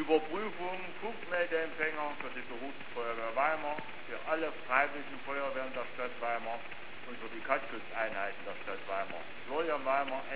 Überprüfung Funkmeldeempfänger für die Berufsfeuerwehr Weimar, für alle freiwilligen Feuerwehren der Stadt Weimar und für die Katzschutzeinheiten der Stadt Weimar. Florian Weimar,